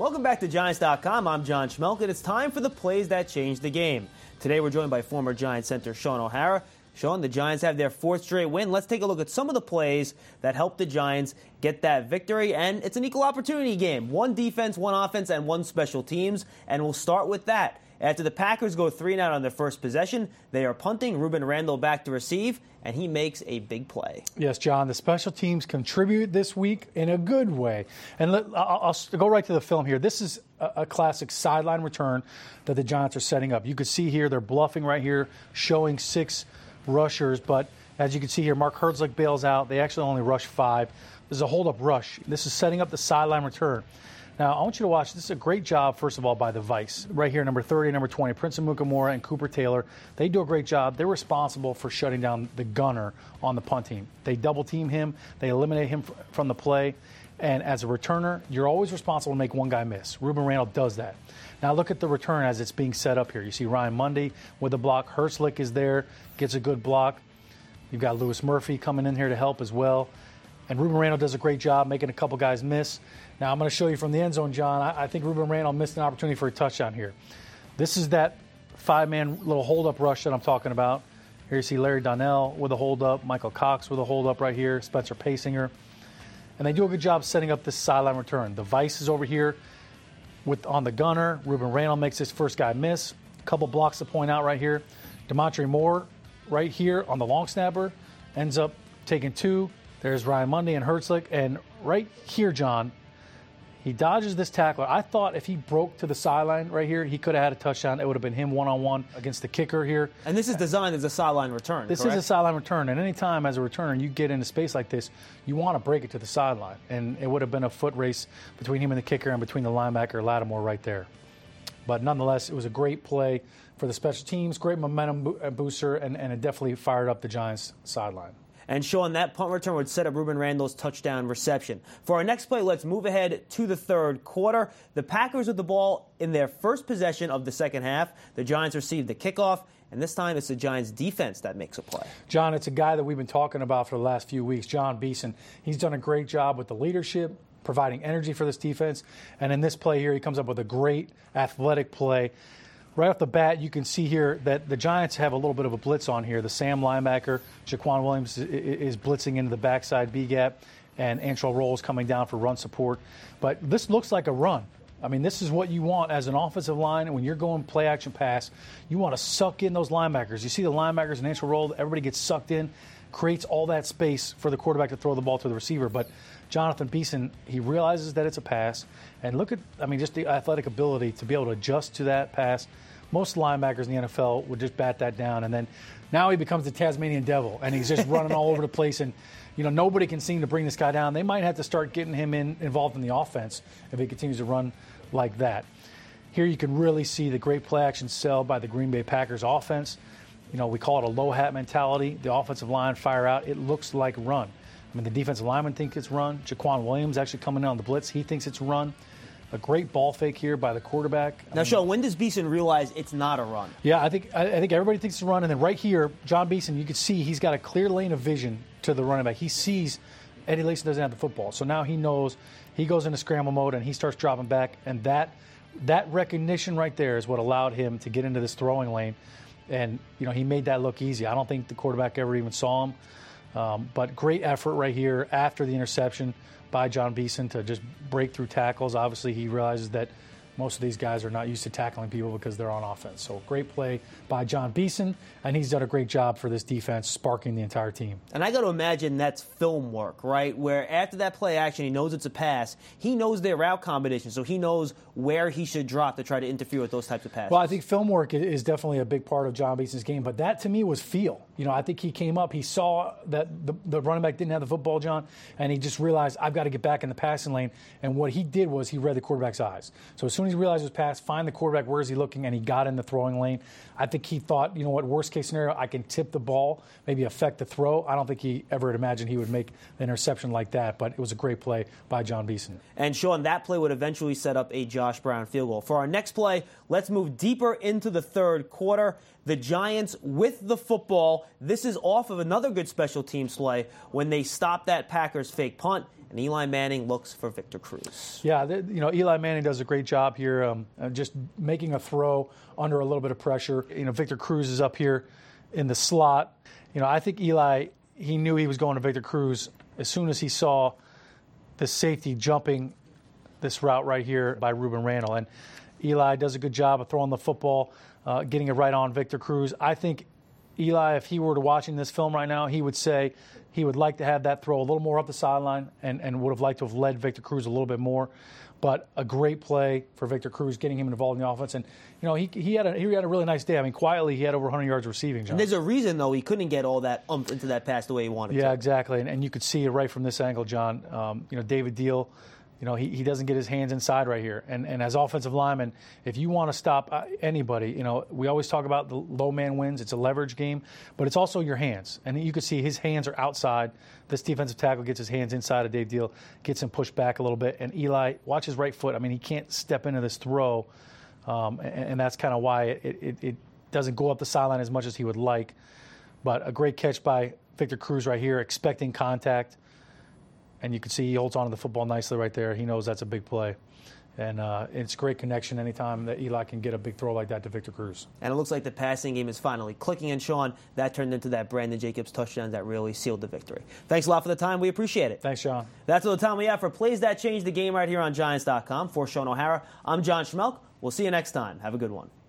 Welcome back to Giants.com. I'm John Schmelk, and it's time for the plays that changed the game. Today we're joined by former Giants center Shaun O'Hara. Shaun, the Giants have their fourth straight win. Let's take a look at some of the plays that helped the Giants get that victory, and it's an equal opportunity game. One defense, one offense, and one special teams, and we'll start with that. After the Packers go 3-and-out on their first possession, they are punting. Rueben Randle back to receive, and he makes a big play. Yes, John, the special teams contribute this week in a good way. And I'll go right to the film here. This is a classic sideline return that the Giants are setting up. You can see here they're bluffing right here, showing 6 rushers. But as you can see here, Mark Herzlich bails out. They actually only rush 5. This is a hold-up rush. This is setting up the sideline return. Now, I want you to watch. This is a great job, first of all, by the Vice. Right here, number 30, number 20, Prince Amukamara and Cooper Taylor. They do a great job. They're responsible for shutting down the gunner on the punt team. They double-team him. They eliminate him from the play. And as a returner, you're always responsible to make one guy miss. Rueben Randle does that. Now, look at the return as it's being set up here. You see Ryan Mundy with a block. Herzlich is there, gets a good block. You've got Louis Murphy coming in here to help as well. And Rueben Randle does a great job making a couple guys miss. Now, I'm going to show you from the end zone, John. I think Rueben Randle missed an opportunity for a touchdown here. This is that 5-man little hold-up rush that I'm talking about. Here you see Larry Donnell with a hold-up, Michael Cox with a hold-up right here, Spencer Pasinger. And they do a good job setting up this sideline return. The Vice is over here on the gunner. Rueben Randle makes his first guy miss. A couple blocks to point out right here. Demontre Moore right here on the long snapper ends up taking 2. There's Ryan Mundy and Herzlich. And right here, John, he dodges this tackler. I thought if he broke to the sideline right here, he could have had a touchdown. It would have been him one-on-one against the kicker here. And this is designed as a sideline return, This correct? is a sideline return. And any time as a returner you get into space like this, you want to break it to the sideline. And it would have been a foot race between him and the kicker and between the linebacker, Lattimore, right there. But nonetheless, it was a great play for the special teams, great momentum booster, and it definitely fired up the Giants' sideline. And Shaun, that punt return would set up Rueben Randle's touchdown reception. For our next play, let's move ahead to the third quarter. The Packers with the ball in their first possession of the second half. The Giants receive the kickoff, and this time it's the Giants' defense that makes a play. John, it's a guy that we've been talking about for the last few weeks, John Beeson. He's done a great job with the leadership, providing energy for this defense. And in this play here, he comes up with a great athletic play. Right off the bat, you can see here that the Giants have a little bit of a blitz on here. The Sam linebacker, Jaquan Williams, is blitzing into the backside B-gap, and Antrel Roll coming down for run support. But this looks like a run. I mean, this is what you want as an offensive line. When you're going play-action pass, you want to suck in those linebackers. You see the linebackers and Antrel Roll, everybody gets sucked in, creates all that space for the quarterback to throw the ball to the receiver. But Jonathan Beeson, he realizes that it's a pass. And look at, just the athletic ability to be able to adjust to that pass. Most linebackers in the NFL would just bat that down. And then now he becomes the Tasmanian devil, and he's just running all over the place. And, nobody can seem to bring this guy down. They might have to start getting him involved in the offense if he continues to run like that. Here you can really see the great play-action sell by the Green Bay Packers offense. We call it a low-hat mentality. The offensive line fire out. It looks like run. The defensive lineman thinks it's run. Jaquan Williams actually coming in on the blitz. He thinks it's run. A great ball fake here by the quarterback. Now, Shaun, when does Beeson realize it's not a run? Yeah, I think everybody thinks it's a run. And then right here, John Beeson, you can see he's got a clear lane of vision to the running back. He sees Eddie Lacy doesn't have the football. So now he knows. He goes into scramble mode, and he starts dropping back. And that recognition right there is what allowed him to get into this throwing lane. And, he made that look easy. I don't think the quarterback ever even saw him. But great effort right here after the interception by John Beeson to just break through tackles. Obviously, he realizes that most of these guys are not used to tackling people because they're on offense. So great play by John Beeson, and he's done a great job for this defense, sparking the entire team. And I got to imagine that's film work, right? Where after that play action, he knows it's a pass. He knows their route combination, so he knows where he should drop to try to interfere with those types of passes. Well, I think film work is definitely a big part of John Beeson's game, but that to me was feel. I think he came up, he saw that the running back didn't have the football, John, and he just realized, I've got to get back in the passing lane. And what he did was he read the quarterback's eyes. So as soon as he realized it was pass, find the quarterback, where is he looking, and he got in the throwing lane. I think he thought, worst case scenario, I can tip the ball, maybe affect the throw. I don't think he ever had imagined he would make an interception like that, but it was a great play by John Beeson. And Shaun, that play would eventually set up a Josh Brown field goal. For our next play, let's move deeper into the third quarter. The Giants with the football. This is off of another good special teams play when they stop that Packers fake punt. and Eli Manning looks for Victor Cruz. Yeah, Eli Manning does a great job here, just making a throw under a little bit of pressure. Victor Cruz is up here in the slot. I think Eli, he knew he was going to Victor Cruz as soon as he saw the safety jumping this route right here by Rueben Randle. And Eli does a good job of throwing the football, getting it right on Victor Cruz. I think Eli, if he were to watching this film right now, he would say he would like to have that throw a little more up the sideline and would have liked to have led Victor Cruz a little bit more. But a great play for Victor Cruz, getting him involved in the offense. And, he had a really nice day. I mean, quietly, he had over 100 yards receiving, John. And there's a reason, though, he couldn't get all that into that pass the way he wanted to. Yeah, exactly. And you could see it right from this angle, John. David Deal, he doesn't get his hands inside right here. And as offensive lineman, if you want to stop anybody, we always talk about the low man wins. It's a leverage game, but it's also your hands. And you can see his hands are outside. This defensive tackle gets his hands inside of Dave Deal, gets him pushed back a little bit. And Eli, watch his right foot. I mean, he can't step into this throw, and that's kind of why it doesn't go up the sideline as much as he would like. But a great catch by Victor Cruz right here, expecting contact. And you can see he holds on to the football nicely right there. He knows that's a big play. And it's a great connection anytime that Eli can get a big throw like that to Victor Cruz. And it looks like the passing game is finally clicking. And, Sean, that turned into that Brandon Jacobs touchdown that really sealed the victory. Thanks a lot for the time. We appreciate it. Thanks, Sean. That's all the time we have for Plays That Change the Game right here on Giants.com. For Sean O'Hara, I'm John Schmelk. We'll see you next time. Have a good one.